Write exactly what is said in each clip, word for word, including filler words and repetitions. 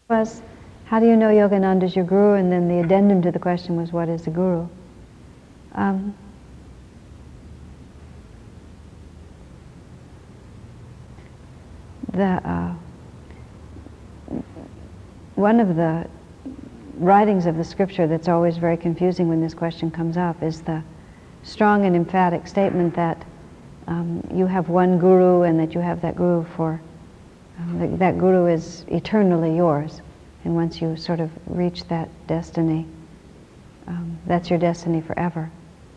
Was, how do you know Yogananda is your guru? And then the addendum to the question was, what is a guru? Um, the uh, one of the writings of the scripture that's always very confusing when this question comes up is the strong and emphatic statement that um, you have one guru and that you have that guru for Um, that, that guru is eternally yours, and once you sort of reach that destiny, um, that's your destiny forever.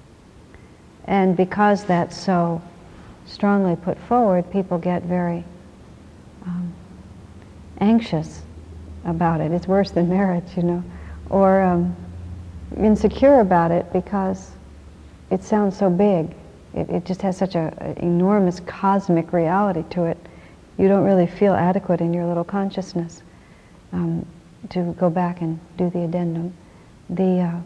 And because that's so strongly put forward, people get very um, anxious about it. It's worse than marriage, you know, or um, insecure about it because it sounds so big. It, it just has such an enormous cosmic reality to it. You don't really feel adequate in your little consciousness. Um, to go back and do the addendum, the uh,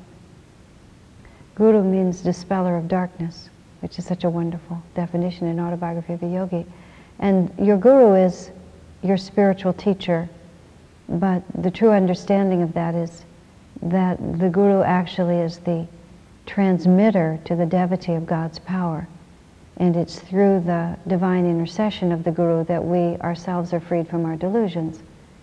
guru means dispeller of darkness, which is such a wonderful definition in Autobiography of a Yogi. And your guru is your spiritual teacher, but the true understanding of that is that the guru actually is the transmitter to the devotee of God's power. And it's through the divine intercession of the guru that we ourselves are freed from our delusions.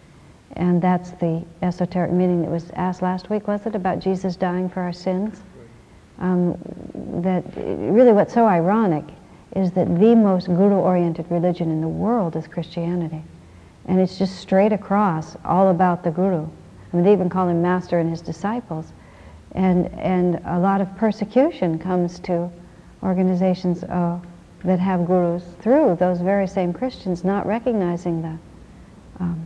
And that's the esoteric meaning that was asked last week, was it, about Jesus dying for our sins? Um, that really what's so ironic is that the most guru-oriented religion in the world is Christianity. And it's just straight across, all about the guru. I mean, they even call him master and his disciples. And, and a lot of persecution comes to organizations uh, that have gurus through those very same Christians not recognizing the um,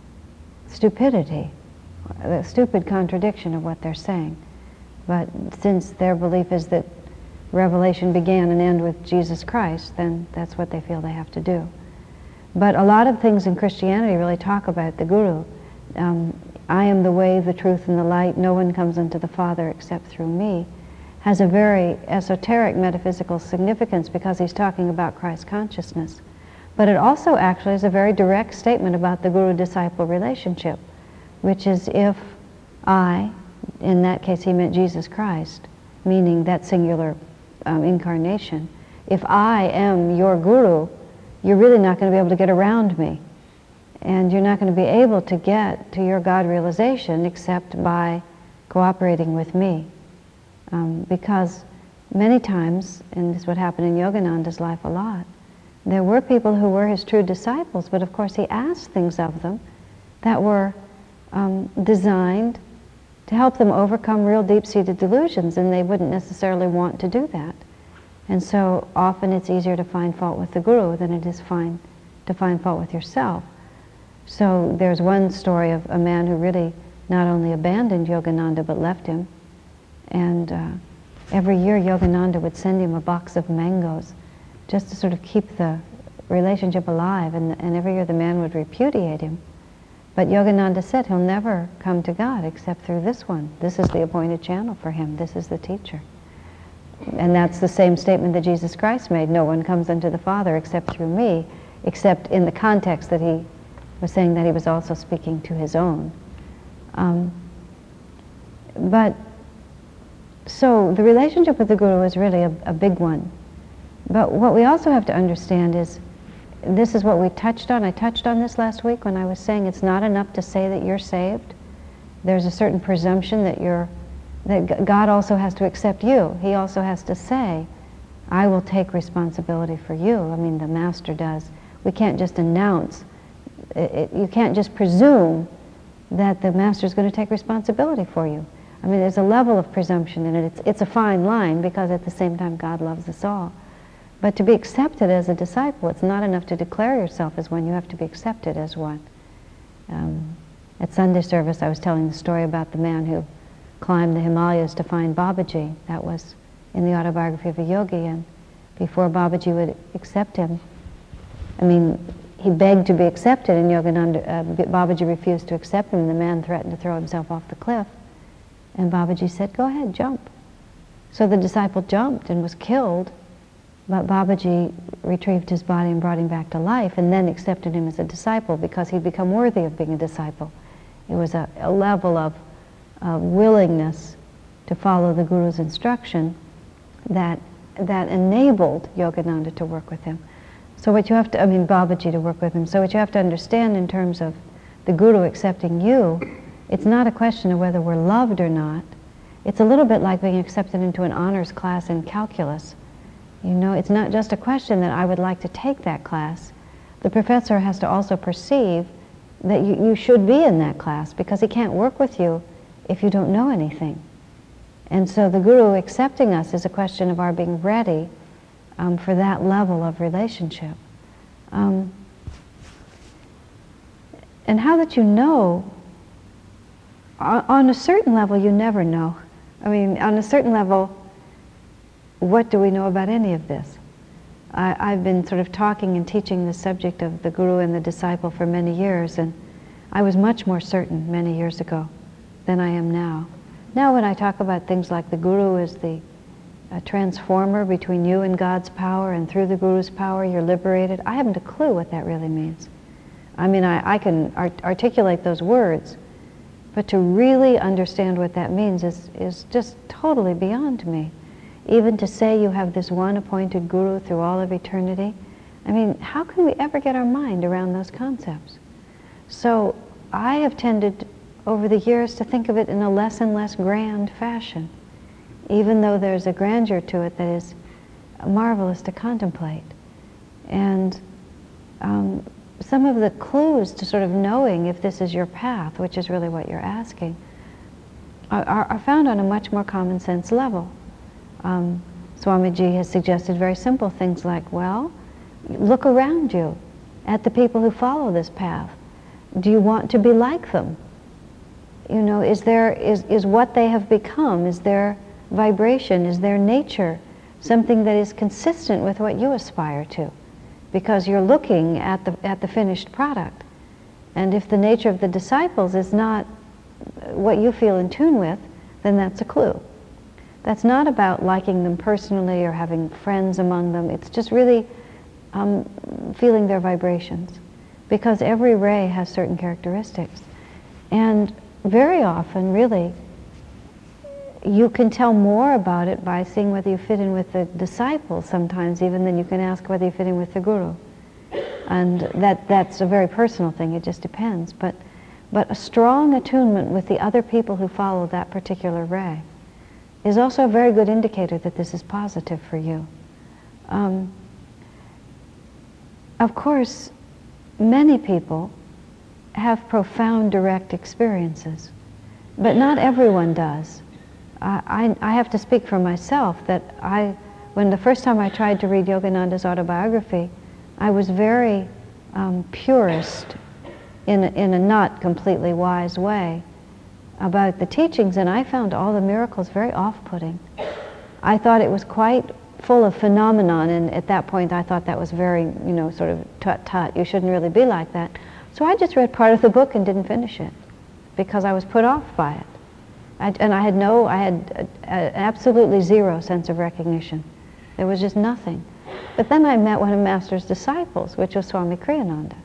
stupidity, the stupid contradiction of what they're saying. But since their belief is that revelation began and ended with Jesus Christ, then that's what they feel they have to do. But a lot of things in Christianity really talk about the guru. Um, I am the way, the truth, and the light. No one comes unto the Father except through me. Has a very esoteric metaphysical significance because he's talking about Christ consciousness. But it also actually is a very direct statement about the guru-disciple relationship, which is if I, in that case he meant Jesus Christ, meaning that singular um, incarnation, if I am your guru, you're really not going to be able to get around me. And you're not going to be able to get to your God realization except by cooperating with me. Um, because many times, and this is what happened in Yogananda's life a lot, there were people who were his true disciples, but of course he asked things of them that were um, designed to help them overcome real deep-seated delusions, and they wouldn't necessarily want to do that. And so often it's easier to find fault with the guru than it is find, to find fault with yourself. So there's one story of a man who really not only abandoned Yogananda but left him. And uh, every year Yogananda would send him a box of mangoes just to sort of keep the relationship alive. And, and every year the man would repudiate him. But Yogananda said he'll never come to God except through this one. This is the appointed channel for him. This is the teacher. And that's the same statement that Jesus Christ made. No one comes unto the Father except through me, except in the context that he was saying that he was also speaking to his own. Um, but So the relationship with the guru is really a, a big one. But what we also have to understand is, this is what we touched on. I touched on this last week when I was saying it's not enough to say that you're saved. There's a certain presumption that you're, that God also has to accept you. He also has to say, I will take responsibility for you. I mean, the Master does. We can't just announce, it, it, you can't just presume that the Master is going to take responsibility for you. I mean, there's a level of presumption in it. It's, it's a fine line because at the same time God loves us all. But to be accepted as a disciple, it's not enough to declare yourself as one. You have to be accepted as one. Um, at Sunday service, I was telling the story about the man who climbed the Himalayas to find Babaji. That was in the Autobiography of a Yogi. And before Babaji would accept him, I mean, he begged to be accepted, and Yogananda, uh, Babaji refused to accept him, and the man threatened to throw himself off the cliff. And Babaji said, go ahead, jump. So the disciple jumped and was killed, but Babaji retrieved his body and brought him back to life and then accepted him as a disciple because he'd become worthy of being a disciple. It was a, a level of uh, willingness to follow the Guru's instruction that that enabled Yogananda to work with him. So what you have to, I mean Babaji to work with him, so what you have to understand in terms of the Guru accepting you, it's not a question of whether we're loved or not. It's a little bit like being accepted into an honors class in calculus. You know, it's not just a question that I would like to take that class. The professor has to also perceive that you, you should be in that class, because he can't work with you if you don't know anything. And so the Guru accepting us is a question of our being ready um, for that level of relationship. Um, and how that you know, on, on a certain level you never know. I mean, on a certain level, what do we know about any of this? I, I've been sort of talking and teaching the subject of the Guru and the disciple for many years, and I was much more certain many years ago than I am now. Now when I talk about things like the Guru is the uh, transformer between you and God's power, and through the Guru's power you're liberated, I haven't a clue what that really means. I mean, I, I can art articulate those words, but to really understand what that means is, is just totally beyond me. Even to say you have this one appointed Guru through all of eternity, I mean, how can we ever get our mind around those concepts? So I have tended over the years to think of it in a less and less grand fashion, even though there's a grandeur to it that is marvelous to contemplate. And um, some of the clues to sort of knowing if this is your path, which is really what you're asking, are, are found on a much more common sense level. Um, Swamiji has suggested very simple things like, well, look around you at the people who follow this path. Do you want to be like them? You know, is there, is, is what they have become, is their vibration, is their nature something that is consistent with what you aspire to? Because you're looking at the, at the finished product. And if the nature of the disciples is not what you feel in tune with, then that's a clue. That's not about liking them personally or having friends among them. It's just really um, feeling their vibrations. Because every ray has certain characteristics. And very often, really, you can tell more about it by seeing whether you fit in with the disciples sometimes, even than you can ask whether you fit in with the Guru. And that, that's a very personal thing, it just depends. But, but a strong attunement with the other people who follow that particular ray is also a very good indicator that this is positive for you. Um, of course, many people have profound direct experiences, but not everyone does. I, I, I have to speak for myself that I, when the first time I tried to read Yogananda's autobiography, I was very um, purist in a, in a not completely wise way about the teachings, and I found all the miracles very off-putting. I thought it was quite full of phenomenon, and at that point I thought that was very, you know, sort of tut-tut, you shouldn't really be like that. So I just read part of the book and didn't finish it because I was put off by it. I, and I had no, I had a, a, absolutely zero sense of recognition. There was just nothing. But then I met one of Master's disciples, which was Swami Kriyananda.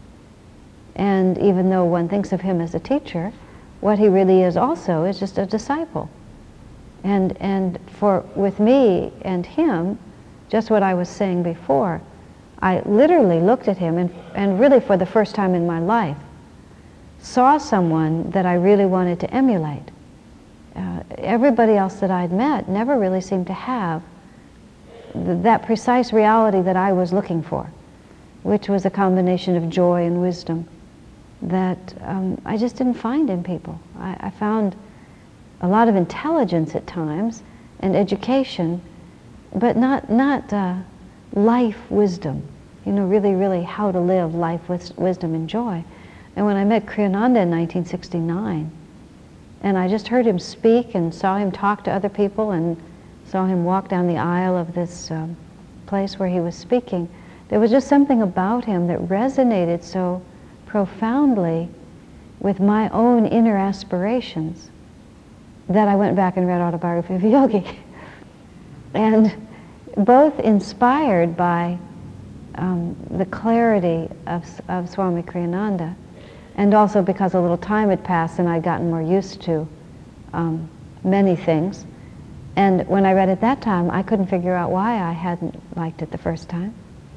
And even though one thinks of him as a teacher, what he really is also is just a disciple. And, and for, with me and him, just what I was saying before, I literally looked at him and, and really for the first time in my life, saw someone that I really wanted to emulate. Uh, everybody else that I'd met never really seemed to have th that precise reality that I was looking for, which was a combination of joy and wisdom that um, I just didn't find in people. I, I found a lot of intelligence at times and education, but not, not uh, life wisdom, you know, really, really how to live life with wisdom and joy. And when I met Kriyananda in nineteen sixty-nine, and I just heard him speak and saw him talk to other people and saw him walk down the aisle of this um, place where he was speaking, there was just something about him that resonated so profoundly with my own inner aspirations that I went back and read Autobiography of a Yogi. And both inspired by um, the clarity of, of Swami Kriyananda And also because a little time had passed and I'd gotten more used to um, many things. And when I read it that time, I couldn't figure out why I hadn't liked it the first time.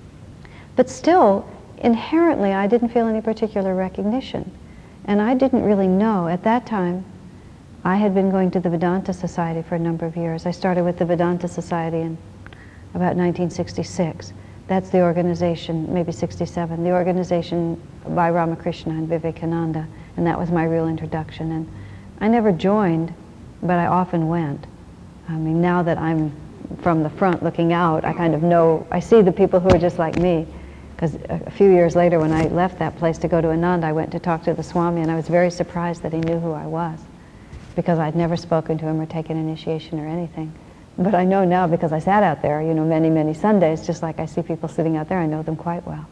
But still, inherently, I didn't feel any particular recognition. And I didn't really know. At that time, I had been going to the Vedanta Society for a number of years. I started with the Vedanta Society in about nineteen sixty-six. That's the organization, maybe sixty-seven, the organization by Ramakrishna and Vivekananda, and that was my real introduction. And I never joined, but I often went. I mean, now that I'm from the front looking out, I kind of know, I see the people who are just like me. Because a few years later, when I left that place to go to Ananda, I went to talk to the Swami, and I was very surprised that he knew who I was, because I'd never spoken to him or taken initiation or anything. But I know now, because I sat out there, you know, many, many Sundays, just like I see people sitting out there, I know them quite well.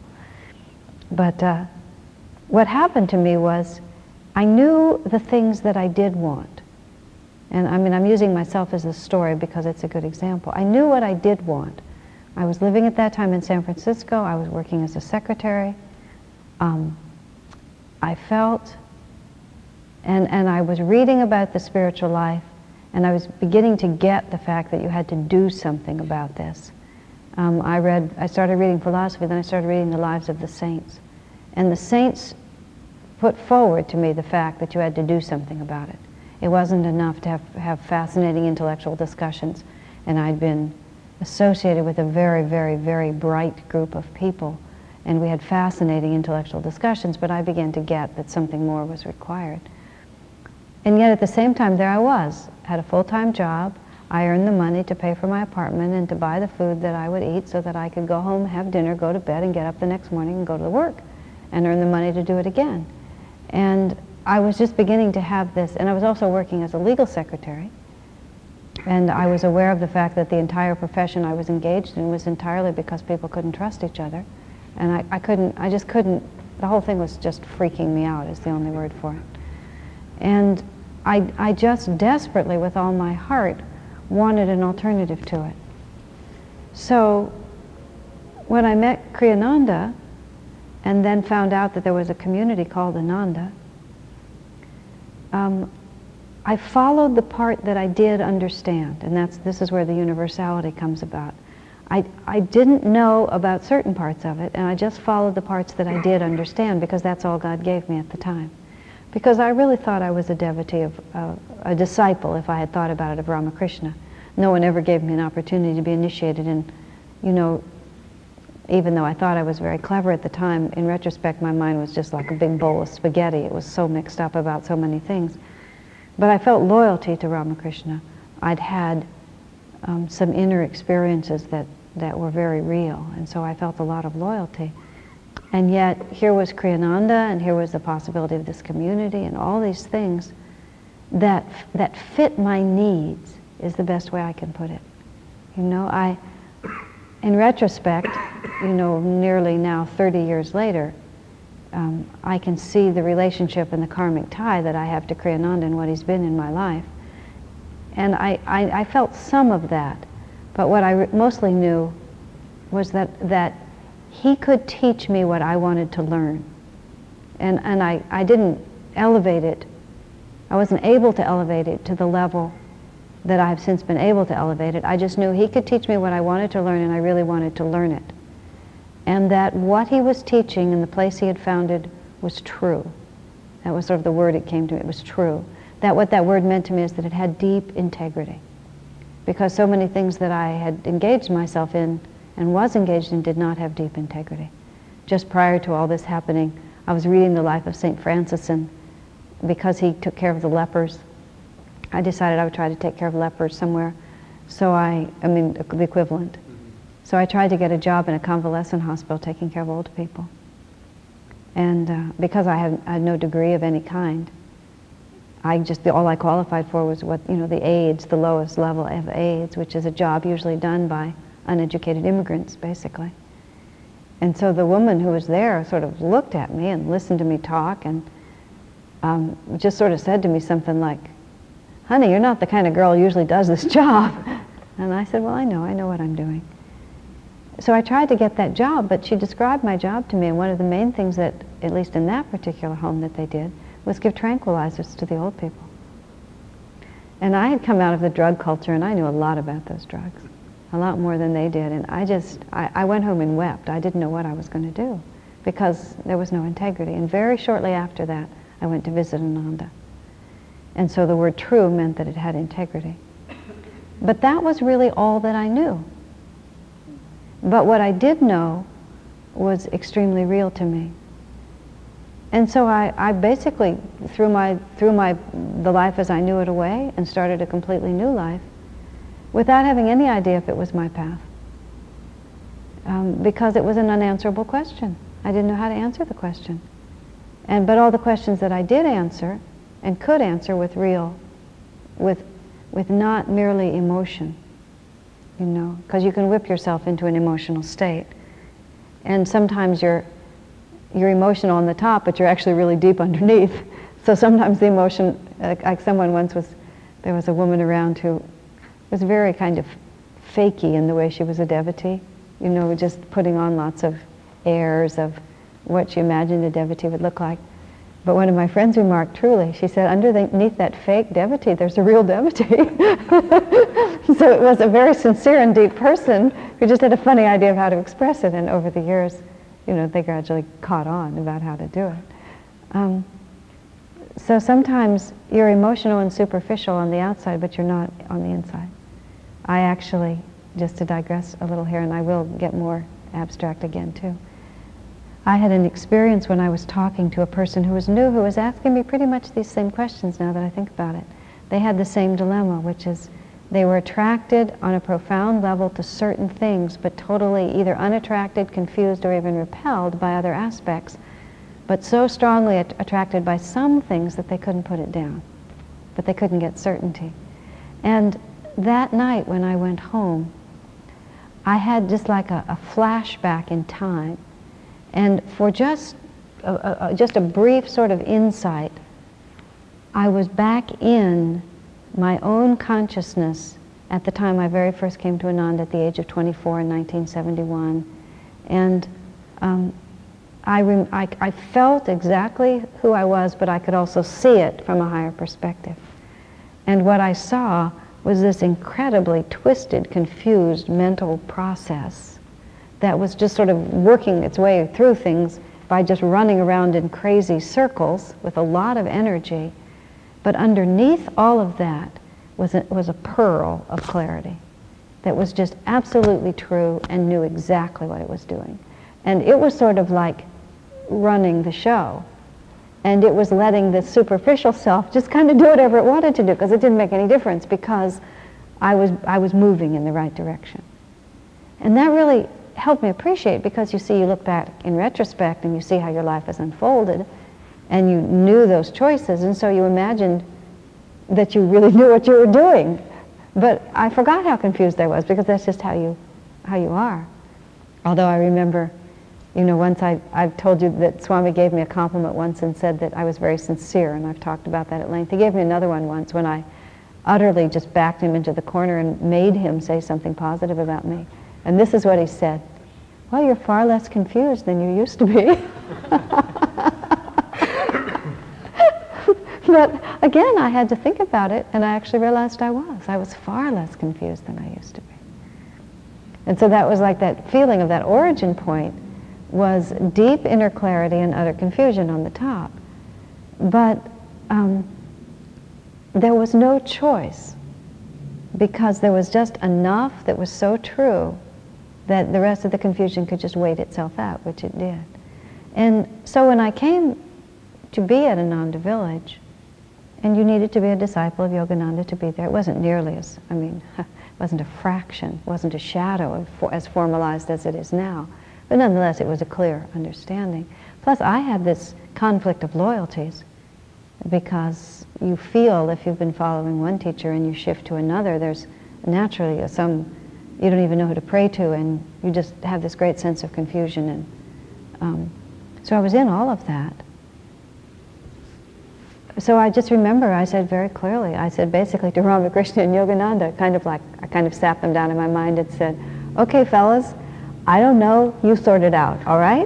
But uh, what happened to me was, I knew the things that I did want. And I mean, I'm using myself as a story because it's a good example. I knew what I did want. I was living at that time in San Francisco. I was working as a secretary. Um, I felt, and, and I was reading about the spiritual life, and I was beginning to get the fact that you had to do something about this. Um, I read, I started reading philosophy, then I started reading the lives of the saints. And the saints put forward to me the fact that you had to do something about it. It wasn't enough to have, have fascinating intellectual discussions, and I'd been associated with a very, very, very bright group of people, and we had fascinating intellectual discussions, but I began to get that something more was required. And yet at the same time, there I was, had a full-time job. I earned the money to pay for my apartment and to buy the food that I would eat so that I could go home, have dinner, go to bed, and get up the next morning and go to work and earn the money to do it again. And I was just beginning to have this, and I was also working as a legal secretary, and I was aware of the fact that the entire profession I was engaged in was entirely because people couldn't trust each other, and I, I couldn't, I just couldn't, the whole thing was just freaking me out is the only word for it. And I, I just desperately, with all my heart, wanted an alternative to it. So when I met Kriyananda, and then found out that there was a community called Ananda, um, I followed the part that I did understand, and that's, this is where the universality comes about. I, I didn't know about certain parts of it, and I just followed the parts that I did understand, because that's all God gave me at the time. Because I really thought I was a devotee of, uh, a disciple, if I had thought about it, of Ramakrishna. No one ever gave me an opportunity to be initiated, and, you know, even though I thought I was very clever at the time, in retrospect my mind was just like a big bowl of spaghetti. It was so mixed up about so many things. But I felt loyalty to Ramakrishna. I'd had um, some inner experiences that, that were very real, and so I felt a lot of loyalty. And yet here was Kriyananda, and here was the possibility of this community, and all these things that, that fit my needs, is the best way I can put it. You know, I, in retrospect, you know, nearly now thirty years later, um, I can see the relationship and the karmic tie that I have to Kriyananda and what he's been in my life. And I, I, I felt some of that, but what I mostly knew was that, that he could teach me what I wanted to learn. And, and I, I didn't elevate it, I wasn't able to elevate it to the level that I've since been able to elevate it. I just knew he could teach me what I wanted to learn, and I really wanted to learn it. And that what he was teaching in the place he had founded was true. That was sort of the word it came to me, it was true. That what that word meant to me is that it had deep integrity. Because so many things that I had engaged myself in and was engaged in did not have deep integrity. Just prior to all this happening, I was reading the life of Saint Francis, and because he took care of the lepers, I decided I would try to take care of lepers somewhere. So I, I mean, the equivalent. So I tried to get a job in a convalescent hospital taking care of old people. And uh, because I had, I had no degree of any kind, I just, all I qualified for was what, you know, the AIDS, the lowest level of AIDS, which is a job usually done by uneducated immigrants, basically. And so the woman who was there sort of looked at me and listened to me talk, and um, just sort of said to me something like, "Honey, you're not the kind of girl who usually does this job." And I said, "Well, I know, I know what I'm doing." so I tried to get that job, but she described my job to me, and one of the main things that, at least in that particular home that they did, was give tranquilizers to the old people. And I had come out of the drug culture, and I knew a lot about those drugs, a lot more than they did, and I just, I, I went home and wept. I didn't know what I was going to do, because there was no integrity. And very shortly after that, I went to visit Ananda. And so the word true meant that it had integrity. But that was really all that I knew. But what I did know was extremely real to me. And so I, I basically threw my, threw my, the life as I knew it away and started a completely new life without having any idea if it was my path. Um, because it was an unanswerable question. I didn't know how to answer the question. And, but all the questions that I did answer and could answer with real, with, with not merely emotion, you know, because you can whip yourself into an emotional state. And sometimes you're, you're emotional on the top, but you're actually really deep underneath. So sometimes the emotion, like, like someone once was, there was a woman around who was very kind of fakey in the way she was a devotee, you know, just putting on lots of airs of what she imagined a devotee would look like. But one of my friends remarked, truly, she said, underneath that fake devotee, there's a real devotee. So it was a very sincere and deep person who just had a funny idea of how to express it, and over the years, you know, they gradually caught on about how to do it. Um, so sometimes you're emotional and superficial on the outside, but you're not on the inside. I actually, just to digress a little here, and I will get more abstract again too, I had an experience when I was talking to a person who was new, who was asking me pretty much these same questions now that I think about it. They had the same dilemma, which is they were attracted on a profound level to certain things, but totally either unattracted, confused, or even repelled by other aspects, but so strongly at- attracted by some things that they couldn't put it down, but they couldn't get certainty. And that night when I went home, I had just like a, a flashback in time. And for just a, a, just a brief sort of insight, I was back in my own consciousness at the time I very first came to Ananda at the age of twenty-four in nineteen seventy-one. And um, I, rem- I, I felt exactly who I was, but I could also see it from a higher perspective. And what I saw was this incredibly twisted, confused mental process that was just sort of working its way through things by just running around in crazy circles with a lot of energy. But underneath all of that was a, was a pearl of clarity that was just absolutely true and knew exactly what it was doing. And it was sort of like running the show. And it was letting the superficial self just kind of do whatever it wanted to do, because it didn't make any difference, because I was, I was moving in the right direction. And that really helped me appreciate, because you see, you look back in retrospect and you see how your life has unfolded, and you knew those choices, and so you imagined that you really knew what you were doing. But I forgot how confused I was, because that's just how you, how you are. Although I remember, you know, once I, I've told you that Swami gave me a compliment once and said that I was very sincere, and I've talked about that at length. He gave me another one once when I utterly just backed him into the corner and made him say something positive about me. And this is what he said: well, you're far less confused than you used to be. But again, I had to think about it, and I actually realized I was. I was far less confused than I used to be. And so that was like that feeling of that origin point was deep inner clarity and utter confusion on the top. But um, there was no choice, because there was just enough that was so true that the rest of the confusion could just wait itself out, which it did. And so when I came to be at Ananda Village, and you needed to be a disciple of Yogananda to be there, it wasn't nearly as, I mean, it wasn't a fraction, it wasn't a shadow of for, as formalized as it is now. But nonetheless, it was a clear understanding. Plus, I had this conflict of loyalties, because you feel if you've been following one teacher and you shift to another, there's naturally some you don't even know who to pray to, and you just have this great sense of confusion. And um, so I was in all of that. So I just remember I said very clearly, I said basically to Ramakrishna and Yogananda, kind of like, I kind of sat them down in my mind and said, okay fellas, I don't know, you sort it out, all right?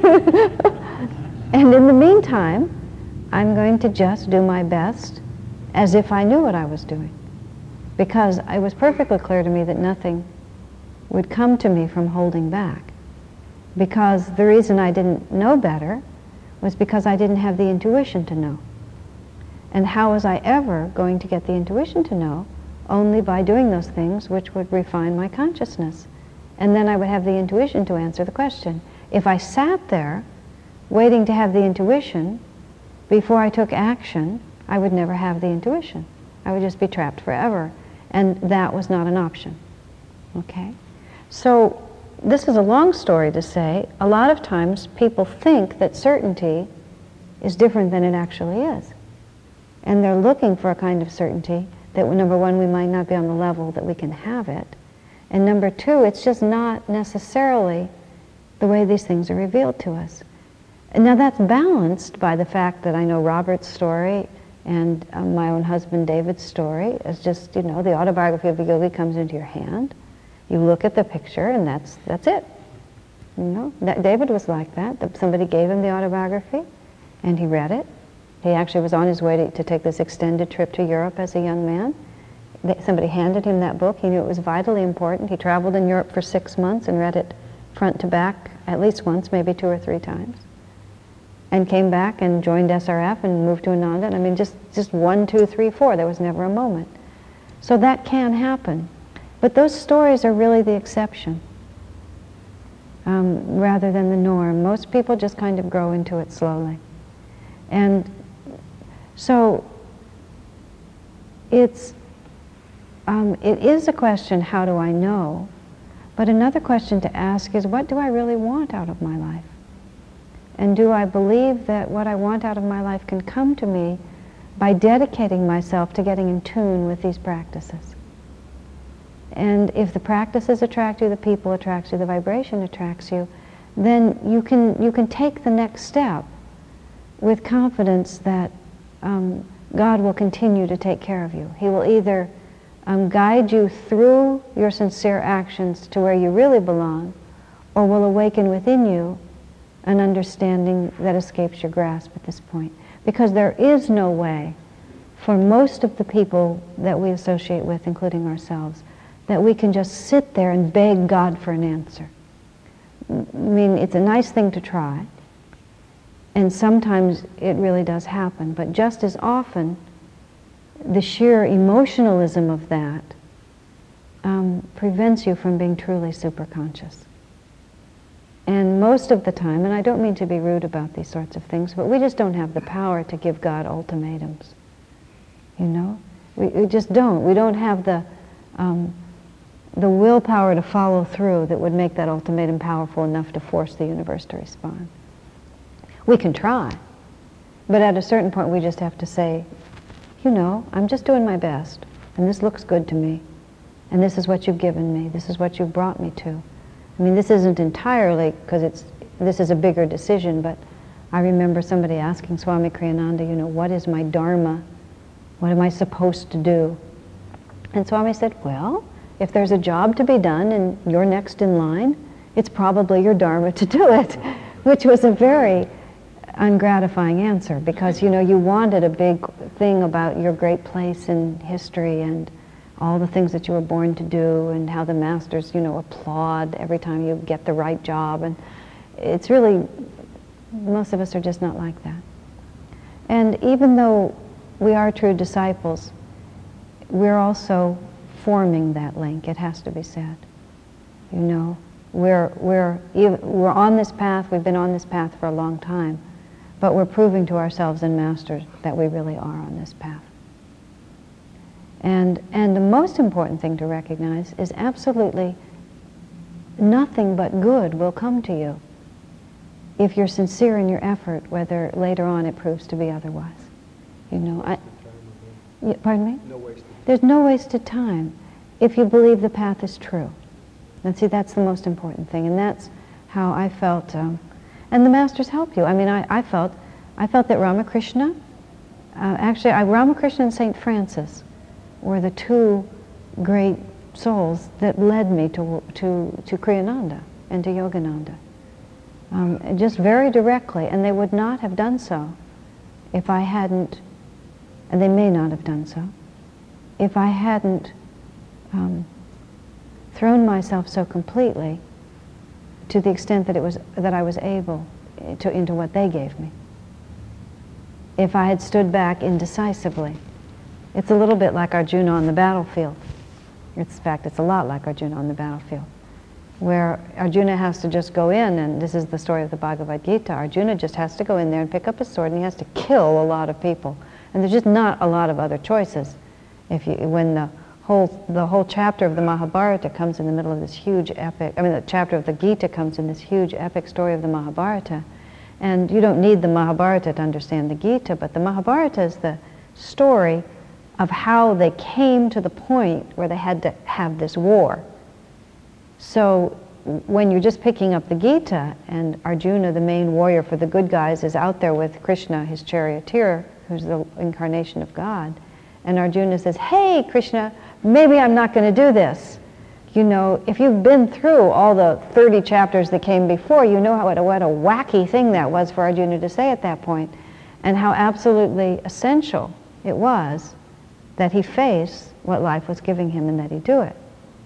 And in the meantime, I'm going to just do my best as if I knew what I was doing. Because it was perfectly clear to me that nothing would come to me from holding back. Because the reason I didn't know better was because I didn't have the intuition to know. And how was I ever going to get the intuition to know? Only by doing those things which would refine my consciousness. And then I would have the intuition to answer the question. If I sat there waiting to have the intuition before I took action, I would never have the intuition. I would just be trapped forever. And that was not an option. Okay? So this is a long story to say, a lot of times people think that certainty is different than it actually is. And they're looking for a kind of certainty that, number one, we might not be on the level that we can have it. And number two, it's just not necessarily the way these things are revealed to us. And now that's balanced by the fact that I know Robert's story and um, my own husband David's story is just, you know, the autobiography of a yogi comes into your hand. You look at the picture and that's that's it. You know, that David was like that. Somebody gave him the autobiography and he read it. He actually was on his way to, to take this extended trip to Europe as a young man. Somebody handed him that book. He knew it was vitally important. He traveled in Europe for six months and read it front to back at least once, maybe two or three times. And came back and joined S R F and moved to Ananda. And I mean, just, just one, two, three, four. There was never a moment. So that can happen. But those stories are really the exception um, rather than the norm. Most people just kind of grow into it slowly. And so it's, um, it is a question, how do I know? But another question to ask is, what do I really want out of my life? And do I believe that what I want out of my life can come to me by dedicating myself to getting in tune with these practices? And if the practices attract you, the people attract you, the vibration attracts you, then you can, you can take the next step with confidence that um, God will continue to take care of you. He will either um, guide you through your sincere actions to where you really belong, or will awaken within you an understanding that escapes your grasp at this point. Because there is no way for most of the people that we associate with, including ourselves, that we can just sit there and beg God for an answer. I mean, it's a nice thing to try, and sometimes it really does happen, but just as often, the sheer emotionalism of that um, prevents you from being truly superconscious. And most of the time, and I don't mean to be rude about these sorts of things, but we just don't have the power to give God ultimatums. You know? We, we just don't. We don't have the um, the willpower to follow through that would make that ultimatum powerful enough to force the universe to respond. We can try, but at a certain point we just have to say, you know, I'm just doing my best, and this looks good to me, and this is what you've given me, this is what you've brought me to. I mean, this isn't entirely, because it's, this is a bigger decision, but I remember somebody asking Swami Kriyananda, you know, what is my dharma? What am I supposed to do? And Swami said, well, if there's a job to be done and you're next in line, it's probably your dharma to do it, which was a very ungratifying answer, because, you know, you wanted a big thing about your great place in history and all the things that you were born to do and how the masters, you know, applaud every time you get the right job. And it's really, most of us are just not like that. And even though we are true disciples, we're also forming that link, it has to be said. You know, we're, we're, we're on this path, we've been on this path for a long time, but we're proving to ourselves and masters that we really are on this path. And, and the most important thing to recognize is absolutely nothing but good will come to you if you're sincere in your effort, whether later on it proves to be otherwise. You know, I, yeah, pardon me? No wasted. There's no wasted time if you believe the path is true. And see, that's the most important thing, and that's how I felt. Um, and the masters help you. I mean, I, I felt, I felt that Ramakrishna, uh, actually, I, Ramakrishna and Saint Francis were the two great souls that led me to to to Kriyananda. and to Yogananda. Um, just very directly, and they would not have done so if I hadn't, and they may not have done so, if I hadn't um, thrown myself so completely to the extent that it was that I was able to into what they gave me. If I had stood back indecisively. It's a little bit like Arjuna on the battlefield. In fact, it's a lot like Arjuna on the battlefield, where Arjuna has to just go in, and this is the story of the Bhagavad Gita. Arjuna just has to go in there and pick up his sword, and he has to kill a lot of people. And there's just not a lot of other choices. If you, when the whole the whole chapter of the Mahabharata comes in the middle of this huge epic, I mean the chapter of the Gita comes in this huge epic story of the Mahabharata, and you don't need the Mahabharata to understand the Gita, but the Mahabharata is the story of how they came to the point where they had to have this war. So when you're just picking up the Gita, and Arjuna, the main warrior for the good guys, is out there with Krishna, his charioteer, who's the incarnation of God, and Arjuna says, "Hey, Krishna, maybe I'm not going to do this." You know, if you've been through all the thirty chapters that came before, you know how, what, a, what a wacky thing that was for Arjuna to say at that point, and how absolutely essential it was that he face what life was giving him and that he do it.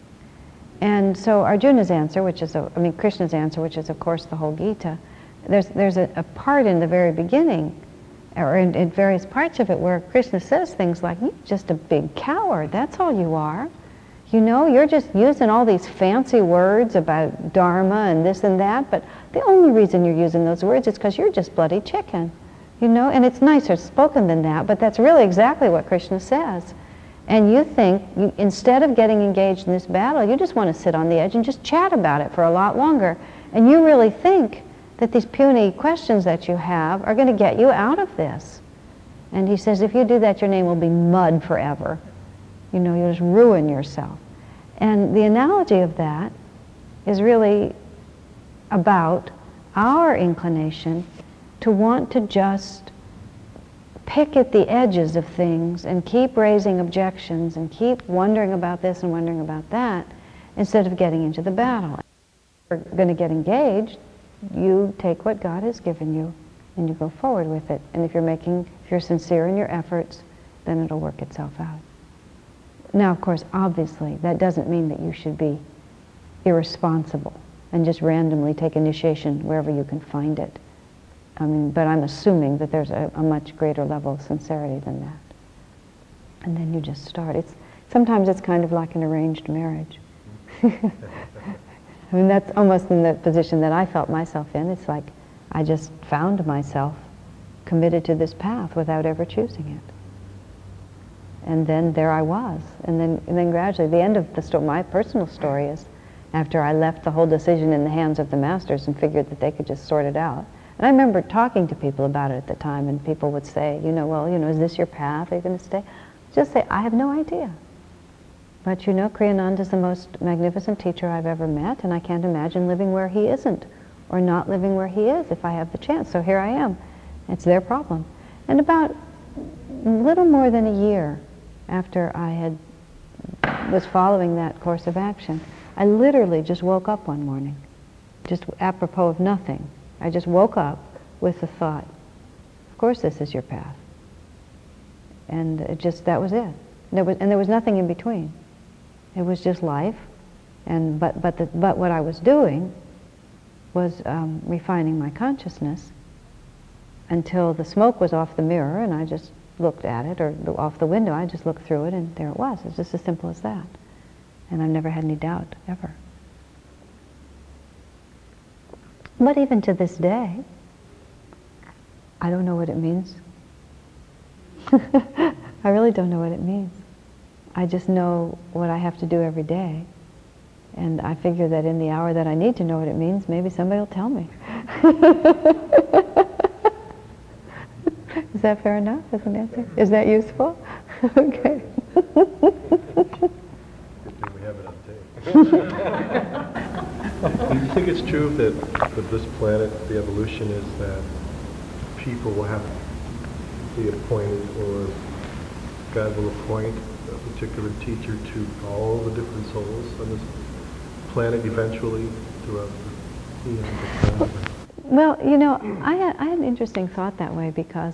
And so Arjuna's answer, which is, a, I mean Krishna's answer, which is of course the whole Gita, there's, there's a, a part in the very beginning, or in, in various parts of it, where Krishna says things like, "You're just a big coward, that's all you are. You know, you're just using all these fancy words about dharma and this and that, but the only reason you're using those words is because you're just bloody chicken. You know, and it's nicer spoken than that, but that's really exactly what Krishna says. And you think, you, instead of getting engaged in this battle, you just want to sit on the edge and just chat about it for a lot longer. And you really think that these puny questions that you have are going to get you out of this." And he says, if you do that, your name will be mud forever. You know, you'll just ruin yourself. And the analogy of that is really about our inclination to want to just pick at the edges of things and keep raising objections and keep wondering about this and wondering about that instead of getting into the battle. If you're going to get engaged, you take what God has given you and you go forward with it. And if you're making, if you're sincere in your efforts, then it'll work itself out. Now, of course, obviously, that doesn't mean that you should be irresponsible and just randomly take initiation wherever you can find it. I mean, but I'm assuming that there's a, a much greater level of sincerity than that. And then you just start. It's sometimes it's kind of like an arranged marriage. I mean, that's almost in the position that I felt myself in. It's like I just found myself committed to this path without ever choosing it. And then there I was. And then, and then gradually, the end of the story, my personal story is, after I left the whole decision in the hands of the masters and figured that they could just sort it out. And I remember talking to people about it at the time, and people would say, you know, well, you know, is this your path? Are you going to stay? Just say, I have no idea. But you know, Kriyananda is the most magnificent teacher I've ever met, and I can't imagine living where he isn't, or not living where he is if I have the chance. So here I am. It's their problem. And about a little more than a year after I had was following that course of action, I literally just woke up one morning, just apropos of nothing. I just woke up with the thought, of course this is your path. And it just, that was it. There was, and there was nothing in between. It was just life. And but but the, but what I was doing was um, refining my consciousness until the smoke was off the mirror, and I just looked at it, or off the window. I just looked through it, and there it was. It's just as simple as that. And I've never had any doubt ever. But even to this day, I don't know what it means. I really don't know what it means. I just know what I have to do every day. And I figure that in the hour that I need to know what it means, maybe somebody will tell me. Is that fair enough as an answer? Is that useful? Okay. Good thing we have it on tape. Do you think it's true that with this planet, the evolution is that people will have to be appointed, or God will appoint a particular teacher to all the different souls on this planet eventually throughout see on the planet? Well, you know, I had, I had an interesting thought that way, because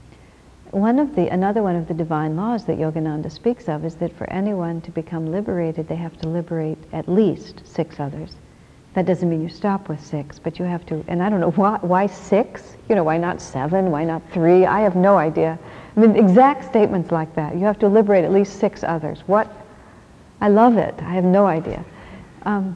one of the, another one of the divine laws that Yogananda speaks of is that for anyone to become liberated, they have to liberate at least six others. That doesn't mean you stop with six, but you have to, and I don't know, why, why six? You know, why not seven? Why not three? I have no idea. I mean, exact statements like that. You have to liberate at least six others. What? I love it. I have no idea. Um,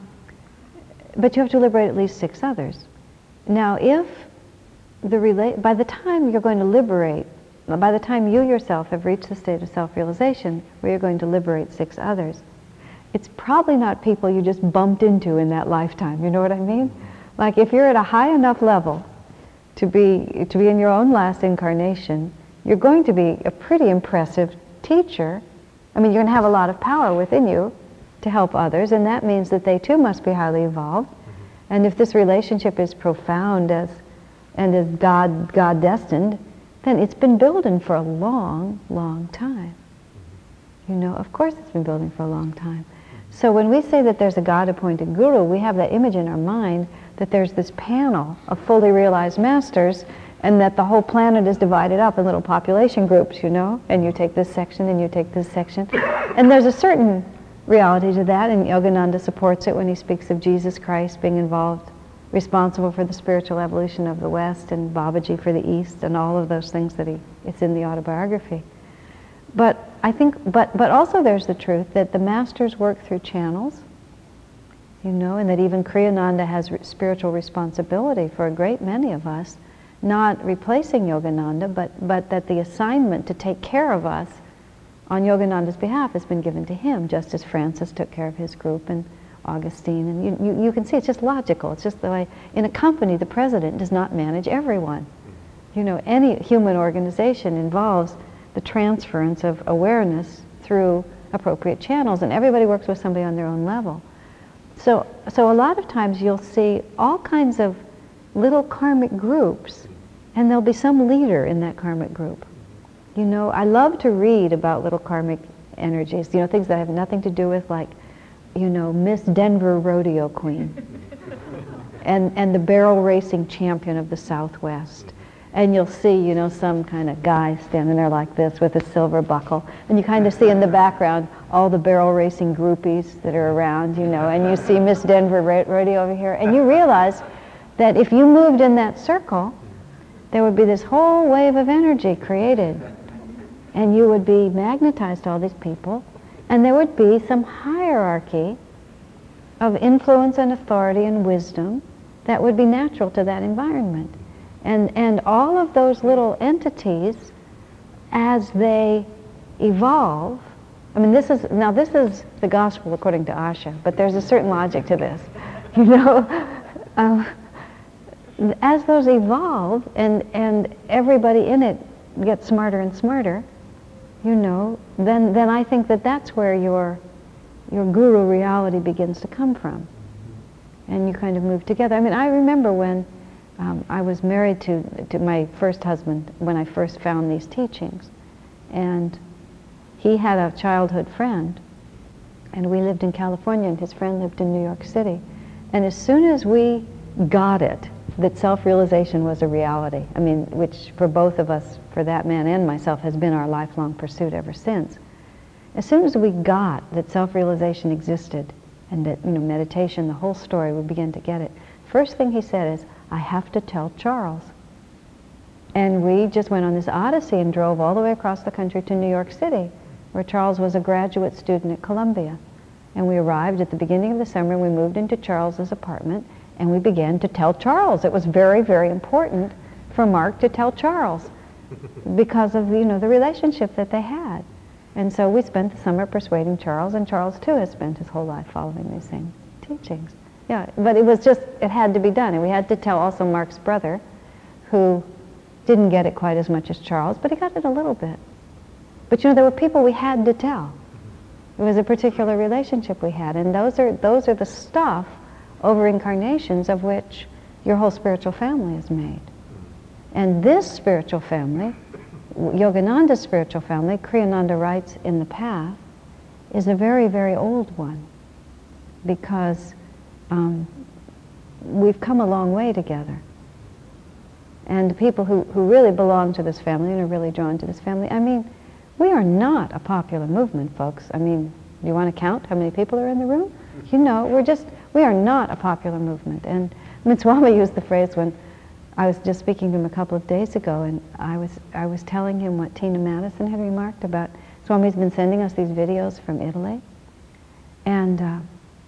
but you have to liberate at least six others. Now, if the rela- by the time you're going to liberate, by the time you yourself have reached the state of self-realization where you're going to liberate six others, it's probably not people you just bumped into in that lifetime. You know what I mean? Like if you're at a high enough level to be to be in your own last incarnation, you're going to be a pretty impressive teacher. I mean, you're going to have a lot of power within you to help others, and that means that they too must be highly evolved. Mm-hmm. And if this relationship is profound as and is God God destined, then it's been building for a long, long time. You know, of course it's been building for a long time. So when we say that there's a God-appointed guru, we have that image in our mind that there's this panel of fully realized masters, and that the whole planet is divided up in little population groups, you know, and you take this section and you take this section. And there's a certain reality to that, and Yogananda supports it when he speaks of Jesus Christ being involved, responsible for the spiritual evolution of the West, and Babaji for the East, and all of those things that he, it's in the autobiography. But I think, but, but also there's the truth that the masters work through channels, you know, and that even Kriyananda has re- spiritual responsibility for a great many of us, not replacing Yogananda, but, but that the assignment to take care of us on Yogananda's behalf has been given to him, just as Francis took care of his group and Augustine. And you, you, you can see it's just logical. It's just the way, in a company, the president does not manage everyone. You know, any human organization involves the transference of awareness through appropriate channels, and everybody works with somebody on their own level. So, so a lot of times you'll see all kinds of little karmic groups, and there'll be some leader in that karmic group. You know, I love to read about little karmic energies, you know, things that have nothing to do with, like, you know, Miss Denver Rodeo Queen, and, and the barrel racing champion of the Southwest. And you'll see, you know, some kind of guy standing there like this with a silver buckle. And you kind of see in the background all the barrel racing groupies that are around, you know, and you see Miss Denver Rodeo over here. And you realize that if you moved in that circle, there would be this whole wave of energy created. And you would be magnetized to all these people. And there would be some hierarchy of influence and authority and wisdom that would be natural to that environment. And, and all of those little entities, as they evolve, I mean, this is, now this is the gospel according to Asha, but there's a certain logic to this, you know. Uh, as those evolve, and, and everybody in it gets smarter and smarter, you know, then, then I think that that's where your, your guru reality begins to come from. And you kind of move together. I mean, I remember when Um, I was married to, to my first husband when I first found these teachings, and he had a childhood friend, and we lived in California, and his friend lived in New York City. And as soon as we got it, that self-realization was a reality, I mean, which for both of us, for that man and myself, has been our lifelong pursuit ever since. As soon as we got that self-realization existed, and that, you know, meditation, the whole story, we began to get it. First thing he said is, I have to tell Charles. And we just went on this odyssey and drove all the way across the country to New York City, where Charles was a graduate student at Columbia. And we arrived at the beginning of the summer, we moved into Charles's apartment, and we began to tell Charles. It was very, very important for Mark to tell Charles because of, you know, the relationship that they had. And so we spent the summer persuading Charles, and Charles too has spent his whole life following these same teachings. Yeah, but it was just, it had to be done. And we had to tell also Mark's brother, who didn't get it quite as much as Charles, but he got it a little bit. But you know, there were people we had to tell. It was a particular relationship we had, and those are, those are the stuff over incarnations of which your whole spiritual family is made. And this spiritual family, Yogananda's spiritual family, Kriyananda writes in The Path, is a very, very old one, because Um, we've come a long way together. And the people who, who really belong to this family and are really drawn to this family, I mean, we are not a popular movement, folks. I mean, do you want to count how many people are in the room? You know, we're just, we are not a popular movement. And I mean, Swami used the phrase when I was just speaking to him a couple of days ago, and I was, I was telling him what Tina Madison had remarked about. Swami's been sending us these videos from Italy, and uh,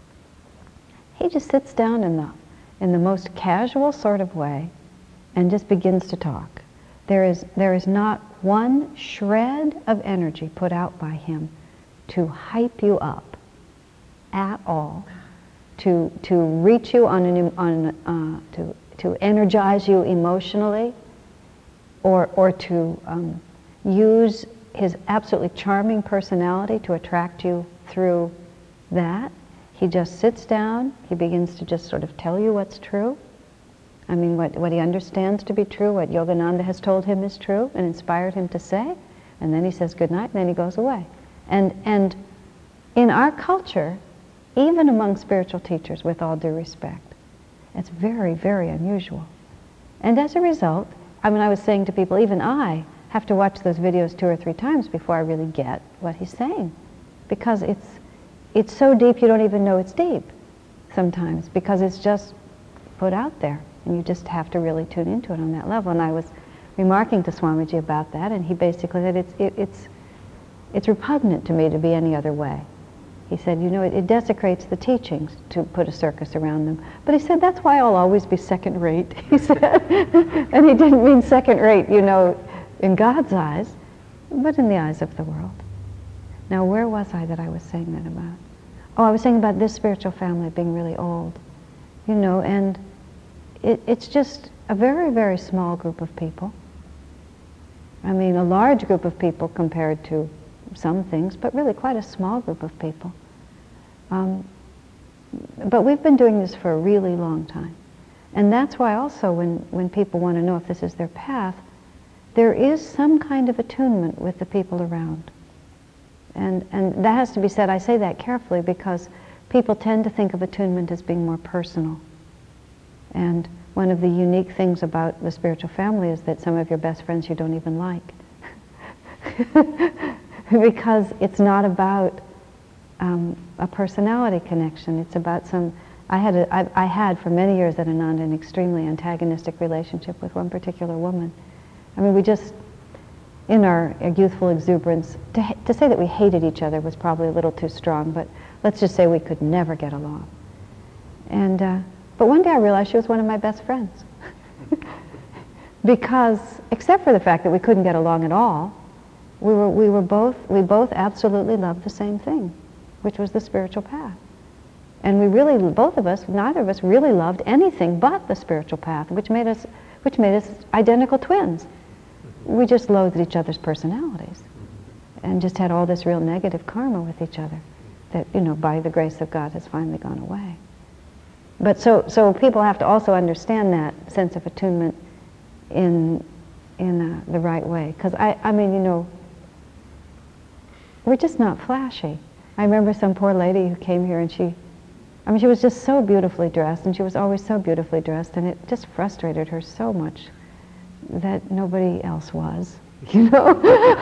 he just sits down in the, in the most casual sort of way and just begins to talk. There is, there is not one shred of energy put out by him to hype you up at all, to, to reach you on an, on, uh, to, to energize you emotionally, or, or to um, use his absolutely charming personality to attract you through that. He just sits down, he begins to just sort of tell you what's true. I mean, what, what he understands to be true, what Yogananda has told him is true and inspired him to say, and then he says good night, and then he goes away. And, and in our culture, even among spiritual teachers, with all due respect, it's very, very unusual. And as a result, I mean, I was saying to people, even I have to watch those videos two or three times before I really get what he's saying. Because it's, it's so deep you don't even know it's deep sometimes, because it's just put out there. And you just have to really tune into it on that level. And I was remarking to Swamiji about that, and he basically said, it's, it, it's, it's repugnant to me to be any other way. He said, you know, it, it desecrates the teachings to put a circus around them. But he said, that's why I'll always be second rate, he said. And he didn't mean second rate, you know, in God's eyes, but in the eyes of the world. Now, where was I that I was saying that about? Oh, I was saying about this spiritual family being really old, you know, and It, it's just a very, very small group of people. I mean, a large group of people compared to some things, but really quite a small group of people. Um, but we've been doing this for a really long time. And that's why also when, when people want to know if this is their path, there is some kind of attunement with the people around. And, and that has to be said. I say that carefully because people tend to think of attunement as being more personal. And one of the unique things about the spiritual family is that some of your best friends you don't even like. Because it's not about um, a personality connection. It's about some... I had, a, I, I had for many years at Ananda an extremely antagonistic relationship with one particular woman. I mean, we just, in our youthful exuberance, to, to say that we hated each other was probably a little too strong, but let's just say we could never get along. And... Uh, But one day I realized she was one of my best friends. Because, except for the fact that we couldn't get along at all, we were, we were both, we both absolutely loved the same thing, which was the spiritual path. And we really, both of us, neither of us really loved anything but the spiritual path, which made us, which made us identical twins. We just loathed each other's personalities and just had all this real negative karma with each other that, you know, by the grace of God has finally gone away. But so, so people have to also understand that sense of attunement in, in uh, the right way. Because I, I mean, you know, we're just not flashy. I remember some poor lady who came here and she, I mean, she was just so beautifully dressed, and she was always so beautifully dressed, and it just frustrated her so much that nobody else was, you know?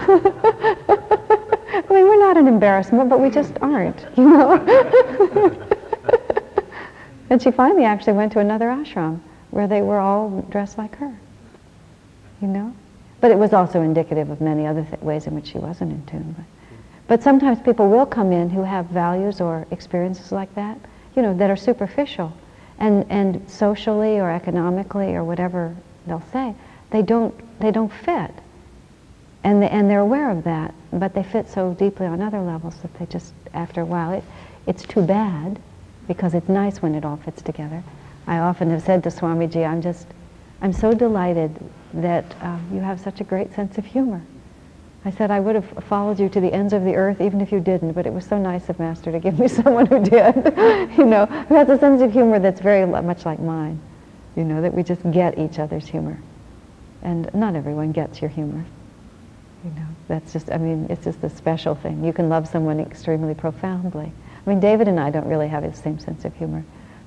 I mean, we're not an embarrassment, but we just aren't, you know? And she finally actually went to another ashram where they were all dressed like her, you know? But it was also indicative of many other th- ways in which she wasn't in tune. But, but sometimes people will come in who have values or experiences like that, you know, that are superficial. And, and socially or economically or whatever they'll say, they don't, they don't fit. And, they, and they're aware of that, but they fit so deeply on other levels that they just, after a while, it, it's too bad. Because it's nice when it all fits together. I often have said to Swamiji, I'm just, I'm so delighted that uh, you have such a great sense of humor. I said I would have followed you to the ends of the earth even if you didn't, but it was so nice of Master to give me someone who did, you know, who has a sense of humor that's very much like mine, you know, that we just get each other's humor. And not everyone gets your humor, you know, that's just, I mean, it's just a special thing. You can love someone extremely profoundly. I mean, David and I don't really have the same sense of humor,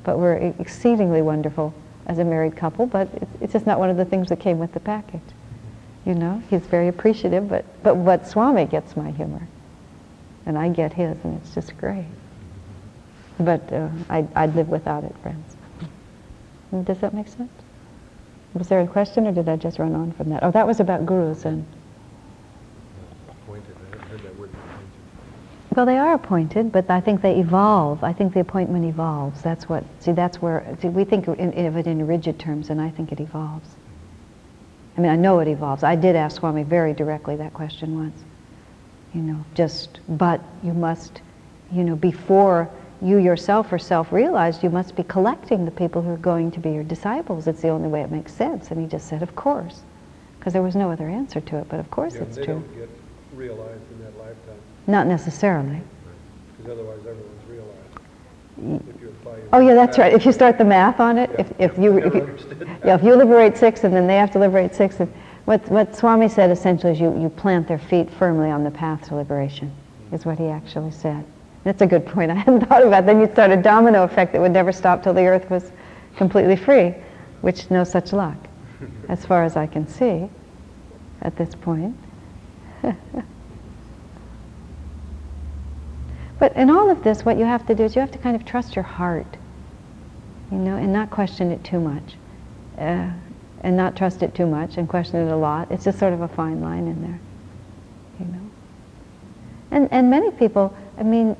but we're exceedingly wonderful as a married couple, but it's, it's just not one of the things that came with the package. You know, he's very appreciative, but, but what Swami gets my humor, and I get his, and it's just great. But uh, I'd, I'd live without it, friends. Does that make sense? Was there a question, or did I just run on from that? Oh, that was about gurus, and... Appointed. I haven't heard that word appointed. Well, they are appointed, but I think they evolve. I think the appointment evolves. That's what, see, that's where, see, we think in, of it in rigid terms, and I think it evolves. I mean, I know it evolves. I did ask Swami very directly that question once. You know, just, but you must, you know, before you yourself are self-realized, you must be collecting the people who are going to be your disciples. It's the only way it makes sense. And he just said, of course, because there was no other answer to it, but of course yeah, it's they true. Don't get realized in that lifetime. Not necessarily. Because otherwise everyone's realized. If you apply your Oh yeah, that's right. If you start the math on it, yeah, if, if you if you, understood. yeah, if you liberate six and then they have to liberate six, and what what Swami said essentially is you, you plant their feet firmly on the path to liberation, is what he actually said. That's a good point. I hadn't thought about it. Then you'd start a domino effect that would never stop till the earth was completely free, which no such luck, as far as I can see at this point. But in all of this, what you have to do is you have to kind of trust your heart, you know, and not question it too much, uh, and not trust it too much and question it a lot. It's just sort of a fine line in there, you know. And and many people, I mean,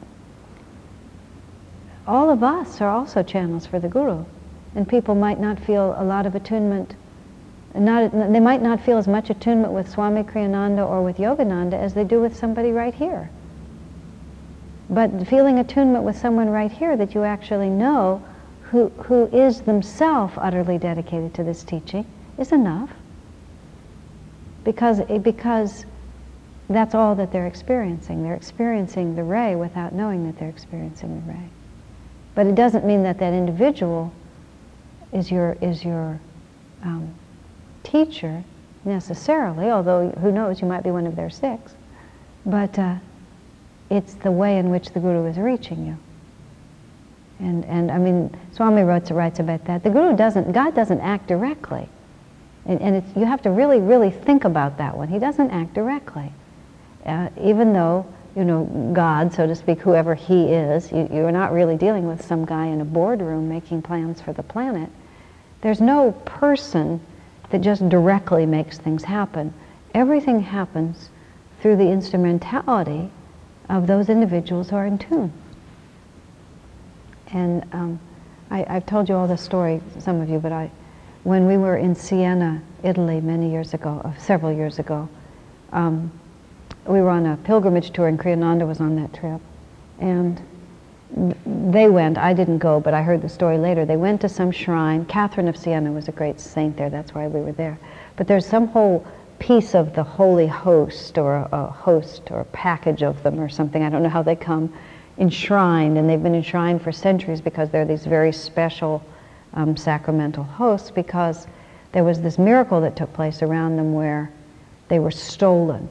all of us are also channels for the Guru, and people might not feel a lot of attunement. Not they might not feel as much attunement with Swami Kriyananda or with Yogananda as they do with somebody right here. But feeling attunement with someone right here that you actually know who, who is themselves utterly dedicated to this teaching is enough. Because, because that's all that they're experiencing. They're experiencing the ray without knowing that they're experiencing the ray. But it doesn't mean that that individual is your, is your um, teacher necessarily, although who knows, you might be one of their six. But uh, it's the way in which the Guru is reaching you. And, and I mean, Swami writes, writes about that. The Guru doesn't, God doesn't act directly. And, and it's, you have to really, really think about that one. He doesn't act directly. Uh, even though, you know, God, so to speak, whoever he is, you, you're not really dealing with some guy in a boardroom making plans for the planet. There's no person that just directly makes things happen. Everything happens through the instrumentality of those individuals who are in tune. And um, I, I've told you all this story, some of you, but I, when we were in Siena, Italy, many years ago, uh, several years ago, um, we were on a pilgrimage tour, and Kriyananda was on that trip. And they went, I didn't go, but I heard the story later. They went to some shrine. Catherine of Siena was a great saint there, that's why we were there. But there's some whole piece of the holy host, or a, a host, or a package of them, or something, I don't know how they come, enshrined, and they've been enshrined for centuries because they're these very special um, sacramental hosts, because there was this miracle that took place around them where they were stolen.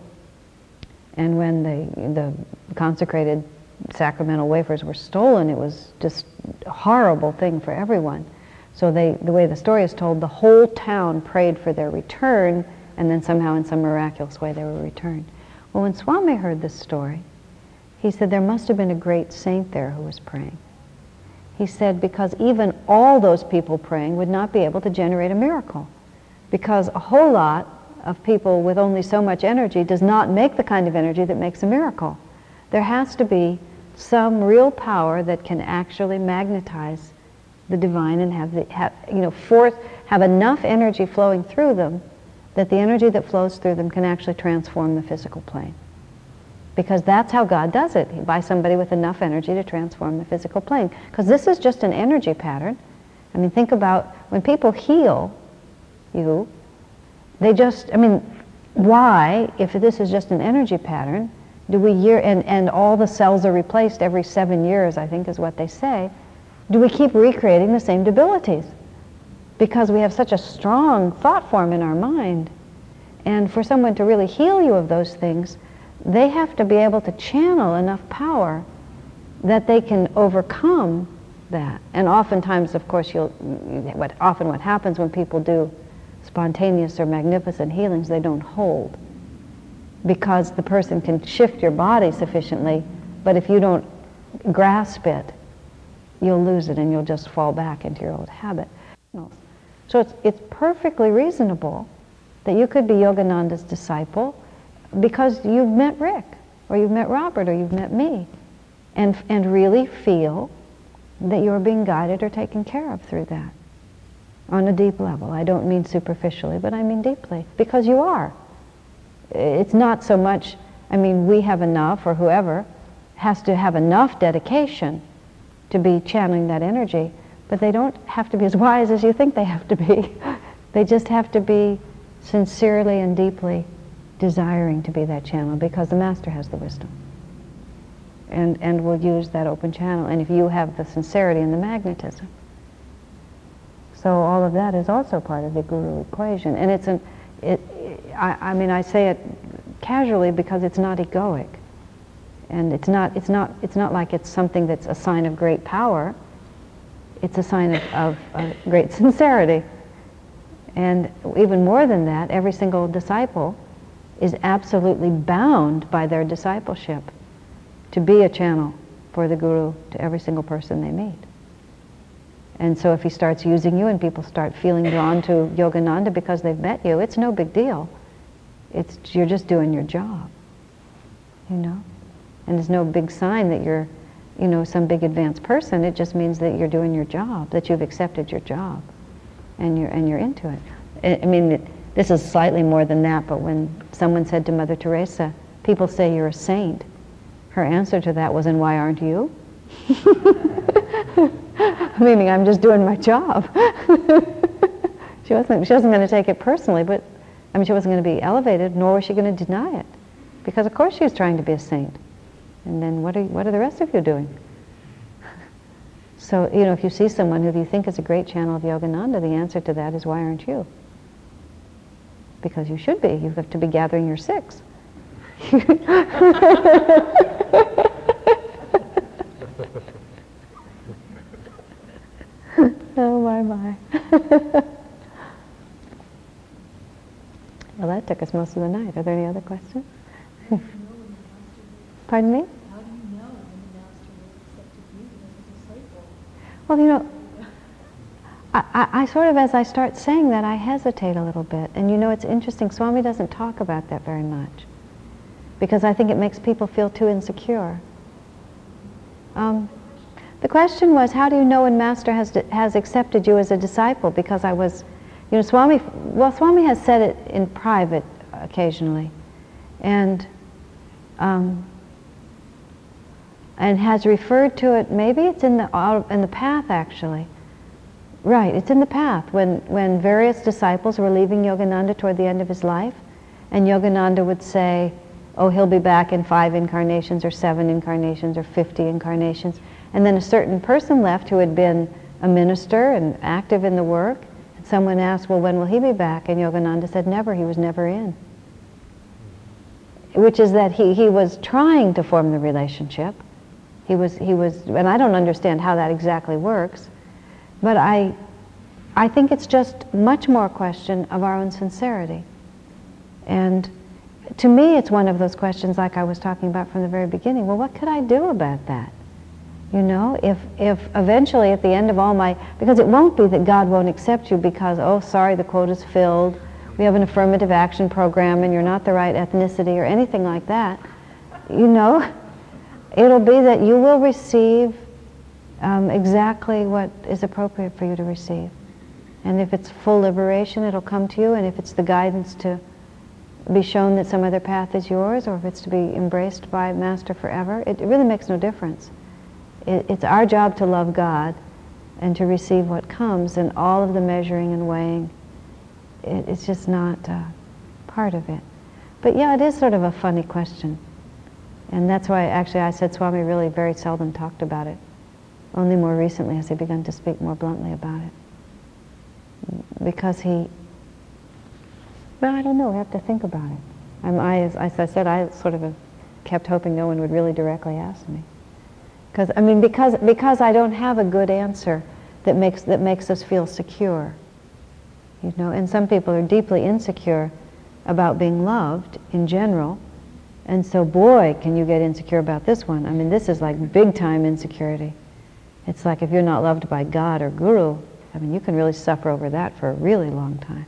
And when the, the consecrated sacramental wafers were stolen, it was just a horrible thing for everyone. So they, the way the story is told, the whole town prayed for their return, and then somehow in some miraculous way they were returned. Well, when Swami heard this story, he said there must have been a great saint there who was praying. He said because even all those people praying would not be able to generate a miracle, because a whole lot of people with only so much energy does not make the kind of energy that makes a miracle. There has to be some real power that can actually magnetize the divine and have the have, you know force have enough energy flowing through them that the energy that flows through them can actually transform the physical plane. Because that's how God does it, by somebody with enough energy to transform the physical plane. Because this is just an energy pattern. I mean, think about when people heal you, they just, I mean, why, if this is just an energy pattern, do we year, and, and all the cells are replaced every seven years, I think is what they say, do we keep recreating the same debilities? Because we have such a strong thought form in our mind. And for someone to really heal you of those things, they have to be able to channel enough power that they can overcome that. And oftentimes, of course, you'll, what, often what happens when people do spontaneous or magnificent healings, they don't hold. Because the person can shift your body sufficiently, but if you don't grasp it, you'll lose it and you'll just fall back into your old habit. So it's, it's perfectly reasonable that you could be Yogananda's disciple because you've met Rick, or you've met Robert, or you've met me, and, and really feel that you're being guided or taken care of through that on a deep level. I don't mean superficially, but I mean deeply, because you are. It's not so much, I mean, we have enough, or whoever has to have enough dedication to be channeling that energy, but they don't have to be as wise as you think they have to be. They just have to be sincerely and deeply desiring to be that channel, because the Master has the wisdom and and will use that open channel, and if you have the sincerity and the magnetism. So all of that is also part of the guru equation, and it's an it I, I mean I say it casually because it's not egoic, and it's not it's not it's not like it's something that's a sign of great power. It's a sign of, of uh, great sincerity. And even more than that, every single disciple is absolutely bound by their discipleship to be a channel for the guru to every single person they meet. And so if he starts using you and people start feeling drawn to Yogananda because they've met you, it's no big deal. It's, you're just doing your job, you know? And there's no big sign that you're, you know, some big advanced person. It just means that you're doing your job, that you've accepted your job, and you're and you're into it. I, I mean, it, this is slightly more than that, but when someone said to Mother Teresa, people say you're a saint, her answer to that was, and why aren't you? Meaning, I'm just doing my job. she wasn't she wasn't going to take it personally, but I mean, she wasn't going to be elevated, nor was she going to deny it, because of course she was trying to be a saint. And then what are what are the rest of you doing? So, you know, if you see someone who you think is a great channel of Yogananda, the answer to that is, why aren't you? Because you should be. You have to be gathering your six. Oh, my, my. Well, that took us most of the night. Are there any other questions? Pardon me? How do you know when the Master will accept you as a disciple? Well, you know, I, I, I sort of, as I start saying that, I hesitate a little bit. And you know, it's interesting, Swami doesn't talk about that very much, because I think it makes people feel too insecure. Um, the question was, how do you know when Master has, has accepted you as a disciple? Because I was, you know, Swami, well, Swami has said it in private occasionally, and um, and has referred to it, maybe it's in the in the path actually. Right, it's in the path, when, when various disciples were leaving Yogananda toward the end of his life, and Yogananda would say, oh, he'll be back in five incarnations, or seven incarnations, or fifty incarnations. And then a certain person left who had been a minister and active in the work, and someone asked, well, when will he be back? And Yogananda said, never, he was never in. Which is that he, he was trying to form the relationship. He was, he was, and I don't understand how that exactly works, but I, I think it's just much more a question of our own sincerity. And to me, it's one of those questions like I was talking about from the very beginning. Well, what could I do about that? You know, if, if eventually at the end of all my, because it won't be that God won't accept you because, oh, sorry, the quota's filled, we have an affirmative action program and you're not the right ethnicity or anything like that. You know, it'll be that you will receive um, exactly what is appropriate for you to receive. And if it's full liberation, it'll come to you, and if it's the guidance to be shown that some other path is yours, or if it's to be embraced by Master forever, it, it really makes no difference. It, it's our job to love God and to receive what comes, and all of the measuring and weighing, it, it's just not uh, part of it. But yeah, it is sort of a funny question. And that's why actually I said Swami really very seldom talked about it. Only more recently has he begun to speak more bluntly about it. Because he, well, I don't know, we have to think about it. I'm, I, as, as I said, I sort of have kept hoping no one would really directly ask me. Because I mean, because because I don't have a good answer that makes that makes us feel secure. You know, and some people are deeply insecure about being loved in general, and so boy, can you get insecure about this one. I mean, this is like big time insecurity. It's like if you're not loved by God or Guru, I mean, you can really suffer over that for a really long time.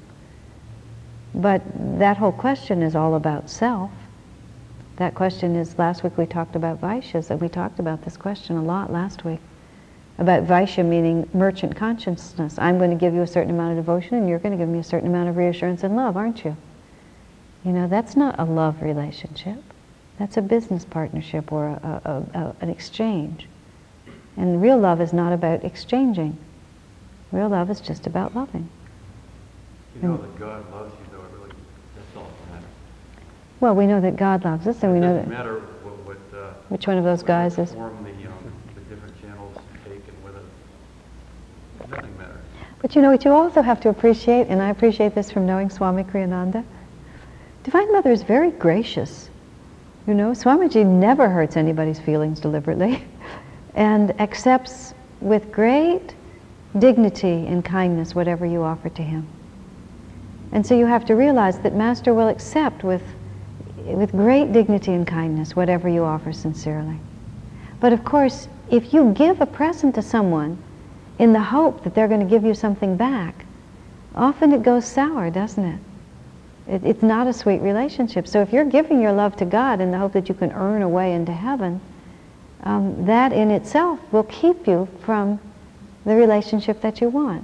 But that whole question is all about self. That question is, last week we talked about Vaishyas, and we talked about this question a lot last week. About Vaishya meaning merchant consciousness. I'm going to give you a certain amount of devotion and you're going to give me a certain amount of reassurance and love, aren't you? You know, that's not a love relationship. That's a business partnership or a, a, a, an exchange. And real love is not about exchanging. Real love is just about loving. You know that God loves you, though, it really, that's all that matters. Well, we know that God loves us, and we know that... It doesn't matter what, what uh, which one of those guys is... form the, um, the different channels you take and whether... Nothing matters. But you know what you also have to appreciate, and I appreciate this from knowing Swami Kriyananda, Divine Mother is very gracious. You know, Swamiji never hurts anybody's feelings deliberately and accepts with great dignity and kindness whatever you offer to him. And so you have to realize that Master will accept with, with great dignity and kindness whatever you offer sincerely. But of course, if you give a present to someone in the hope that they're going to give you something back, often it goes sour, doesn't it? it? It's not a sweet relationship. So if you're giving your love to God in the hope that you can earn a way into heaven, um, that in itself will keep you from the relationship that you want.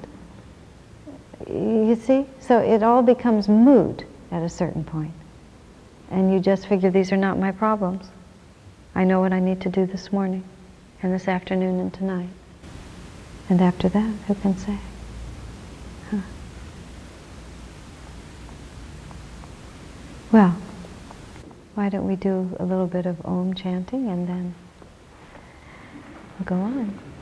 You see? So it all becomes moot at a certain point. And you just figure, these are not my problems. I know what I need to do this morning and this afternoon and tonight. And after that, who can say? Huh. Well, why don't we do a little bit of Om chanting and then we'll go on.